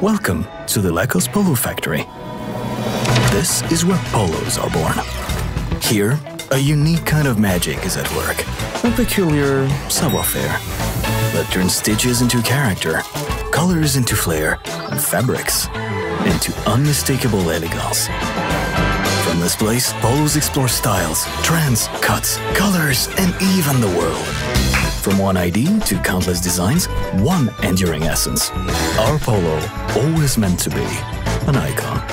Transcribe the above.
Welcome to the Lekos Polo Factory. This is where polos are born. Here, a unique kind of magic is at work, a peculiar savoir-faire that turns stitches into character, colors into flair, and fabrics into unmistakable elegance. From this place, polos explore styles, trends, cuts, colors, and even the world. From one idea to countless designs, one enduring essence. Our polo always meant to be an icon.